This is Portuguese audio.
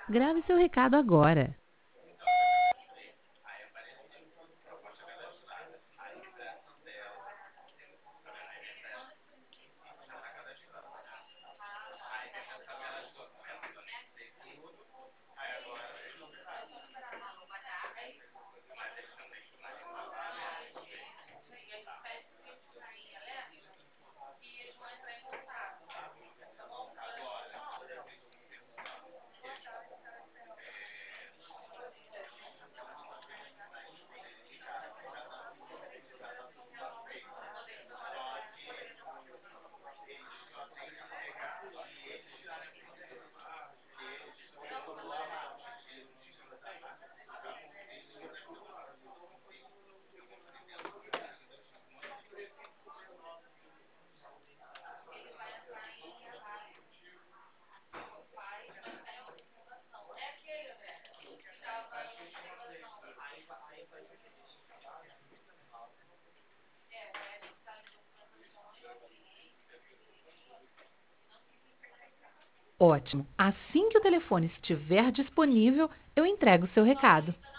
Grave seu recado agora. Ótimo. Assim que o telefone estiver disponível, eu entrego o seu recado.